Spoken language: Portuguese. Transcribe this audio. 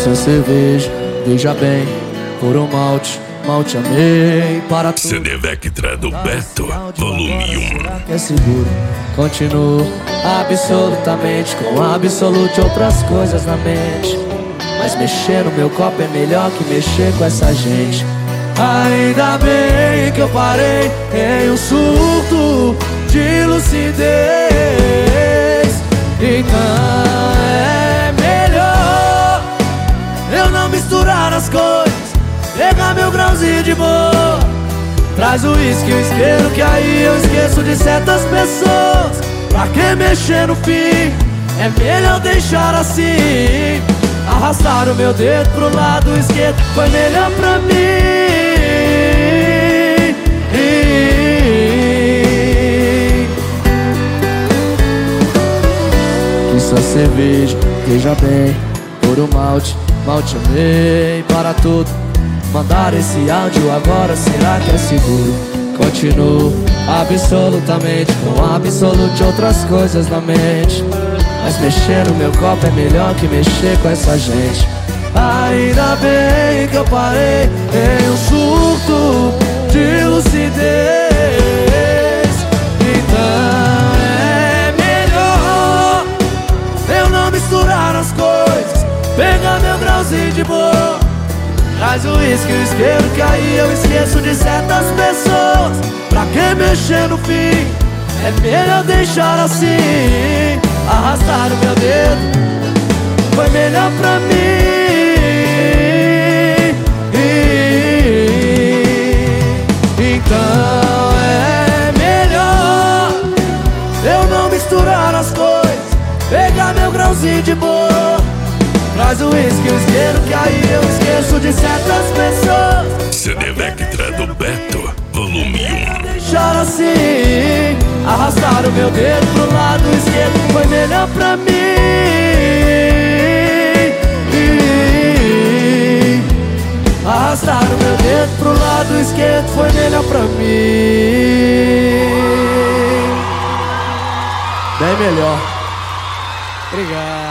Isso é cerveja, veja bem, puro malte, malte amei para tudo. CD Vectra do Beto, volume 1. Será que é seguro? Continuo absolutamente com absolute outras coisas na mente. Mas mexer no meu copo é melhor que mexer com essa gente. Ainda bem que eu parei em um surto de lucidez. Então é melhor eu não misturar as coisas, pegar meu grãozinho de boa. Traz o uísque e o isqueiro que aí eu esqueço de certas pessoas. Pra que mexer no fim? É melhor deixar assim. Arrastar o meu dedo pro lado esquerdo foi melhor pra mim. Isso é cerveja, veja bem, puro malte, malte amei para tudo. Mandar esse áudio agora, será que é seguro? Continuo absolutamente com absolute outras coisas na mente. Mas mexer no meu copo é melhor que mexer com essa gente. Ainda bem que eu parei em um surto de lucidez. Então é melhor eu não misturar as coisas, pegar meu grãozinho de boa. Traz o uísque e o isqueiro que aí eu esqueço de certas pessoas. Pra que mexer no fim? É melhor deixar assim. Arrastar o meu dedo foi melhor pra mim. Então é melhor eu não misturar as coisas, pegar meu grãozinho de boa. Traz o uísque e o isqueiro que aí eu esqueço de certas pessoas. CD Vectra do Beto, volume 1. Deixar assim, arrastar o meu dedo pro lado esquerdo foi melhor pra mim. Arrastar o meu dedo pro lado esquerdo foi melhor pra mim. Bem melhor. Obrigado.